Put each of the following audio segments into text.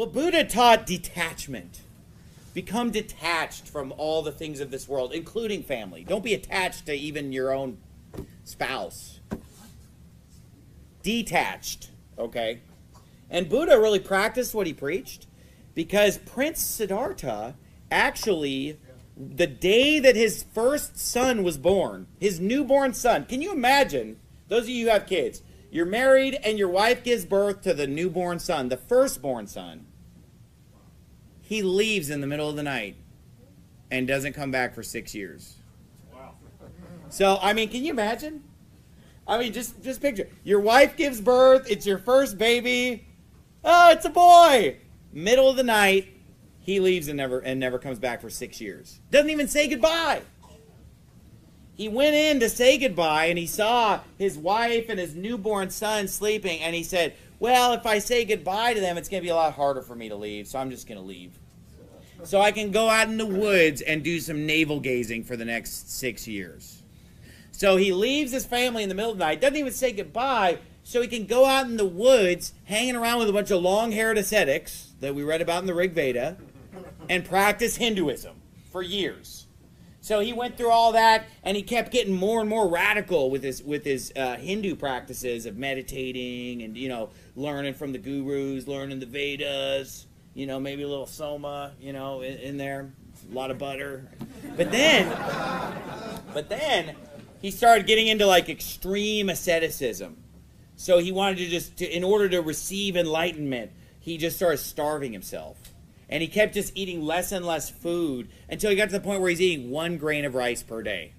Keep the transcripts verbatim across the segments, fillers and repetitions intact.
Well, Buddha taught detachment. Become detached from all the things of this world, including family. Don't be attached to even your own spouse. Detached, okay? And Buddha really practiced what he preached, because Prince Siddhartha actually, the day that his first son was born, his newborn son, can you imagine, those of you who have kids, you're married and your wife gives birth to the newborn son, the firstborn son. He leaves in the middle of the night and doesn't come back for six years. Wow. So, I mean, can you imagine? I mean, just, just picture. Your wife gives birth. It's your first baby. Oh, it's a boy. Middle of the night, he leaves and never, and never comes back for six years. Doesn't even say goodbye. He went in to say goodbye, and he saw his wife and his newborn son sleeping, and he said, well, if I say goodbye to them, it's going to be a lot harder for me to leave, so I'm just going to leave. So I can go out in the woods and do some navel gazing for the next six years. So he leaves his family in the middle of the night, doesn't even say goodbye, so he can go out in the woods, hanging around with a bunch of long-haired ascetics that we read about in the Rig Veda, and practice Hinduism for years. So he went through all that, and he kept getting more and more radical with his with his uh, Hindu practices of meditating and, you know, learning from the gurus, learning the Vedas, you know, maybe a little soma, you know, in, in there, a lot of butter. But then, but then he started getting into like extreme asceticism. So he wanted to just, to, in order to receive enlightenment, he just started starving himself. And he kept just eating less and less food until he got to the point where he's eating one grain of rice per day.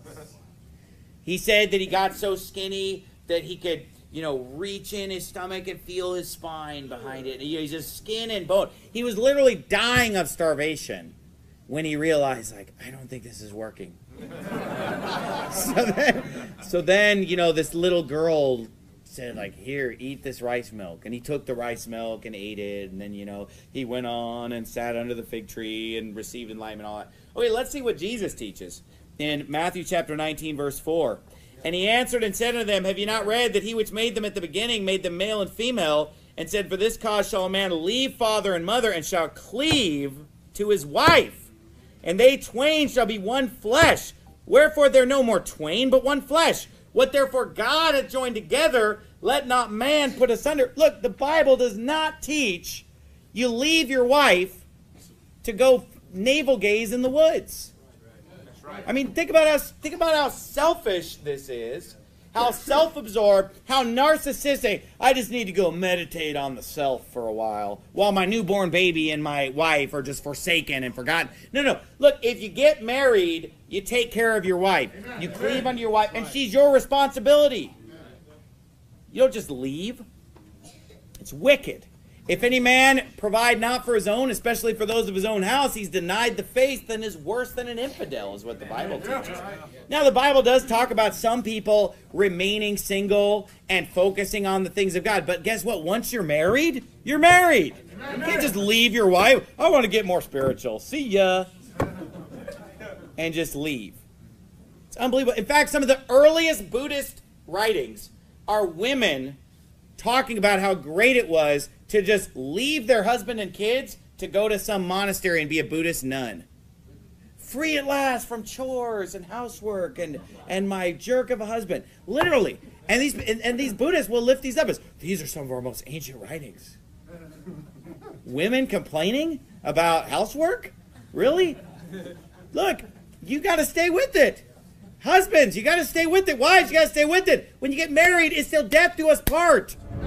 He said that he got so skinny that he could, you know, reach in his stomach and feel his spine behind it. He's just skin and bone. He was literally dying of starvation when he realized, like, I don't think this is working. so, then, so then, you know, this little girl said, like, here, eat this rice milk. And he took the rice milk and ate it. And then, you know, he went on and sat under the fig tree and received enlightenment and all that. Okay, let's see what Jesus teaches in Matthew chapter nineteen, verse four. And he answered and said unto them, have you not read that he which made them at the beginning made them male and female, and said, for this cause shall a man leave father and mother, and shall cleave to his wife, and they twain shall be one flesh. Wherefore they're no more twain, but one flesh. What therefore God hath joined together, let not man put asunder. Look, the Bible does not teach you leave your wife to go navel gaze in the woods. I mean, think about how think about how selfish this is, how self-absorbed, how narcissistic. I just need to go meditate on the self for a while while my newborn baby and my wife are just forsaken and forgotten. No, no. Look, if you get married, you take care of your wife. You cleave unto your wife, and she's your responsibility. You don't just leave. It's wicked. If any man provide not for his own, especially for those of his own house, he's denied the faith and is worse than an infidel, is what the Bible teaches. Now, the Bible does talk about some people remaining single and focusing on the things of God. But guess what? Once you're married, you're married. You can't just leave your wife. I want to get more spiritual. See ya. And just leave. It's unbelievable. In fact, some of the earliest Buddhist writings are women talking about how great it was to just leave their husband and kids to go to some monastery and be a Buddhist nun. Free at last from chores and housework and, and my jerk of a husband. Literally. And these, and, and these Buddhists will lift these up as, these are some of our most ancient writings. Women complaining about housework? Really? Look, you got to stay with it. Husbands, you got to stay with it. Wives, you got to stay with it. When you get married, it's till death do us part.